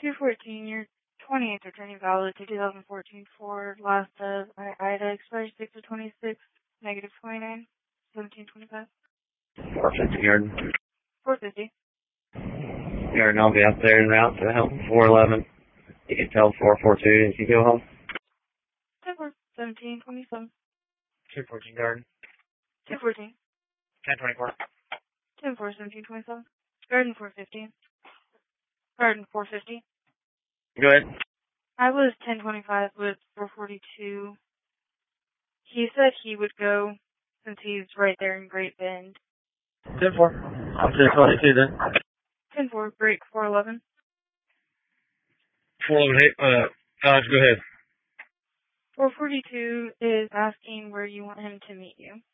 214, your 28th returning valid to 2014 Ford, last of Ida, expires 6 of 26, negative 29, 1725. 450 Garden. 450. Garden, I'll be out there en route to help 411. You can tell 442 if you go home. 10 4, 1727. 214 Garden. 214. 1024. 10 4, 1727. Garden 450. Garden 450. Go ahead. I was 1025 with 442. He said he would go since he's right there in Great Bend. 10-4. I'm 1022 then. 10 4, break 411. 411, Alex, go ahead. 442 is asking where you want him to meet you.